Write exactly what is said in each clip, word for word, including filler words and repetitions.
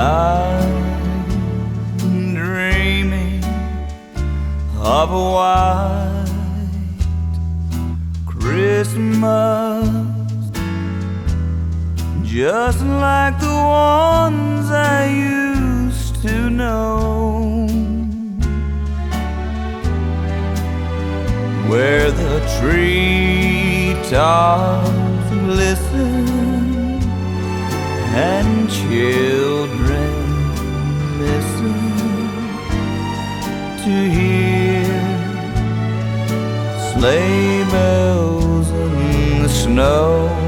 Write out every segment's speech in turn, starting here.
I'm dreaming of a white Christmas, just like the ones I used to know, where the treetops glisten and children listen to hear sleigh bells in the snow.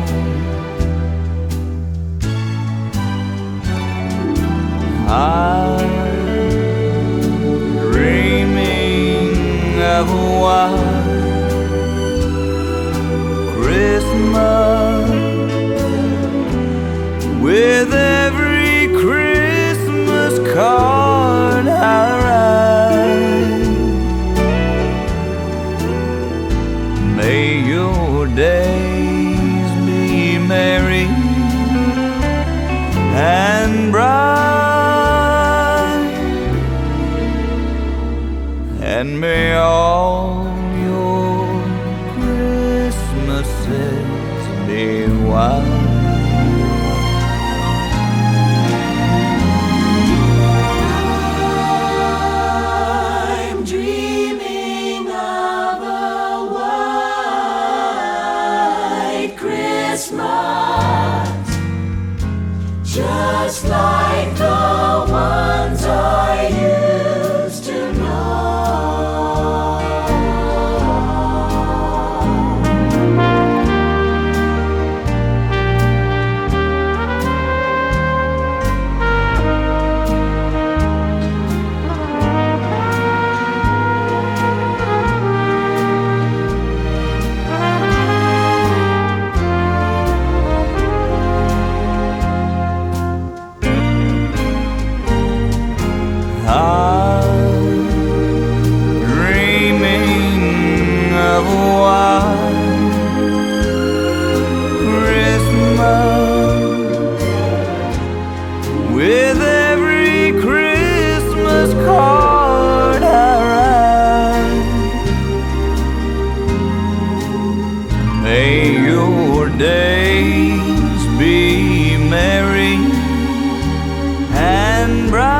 I'm dreaming of a white Christmas, with every Christmas card I write. May your days be merry and bright, and may all your Christmases be white. Just like the ones I used to I'm dreaming of a white Christmas, with every Christmas card I write. May your days be merry and bright,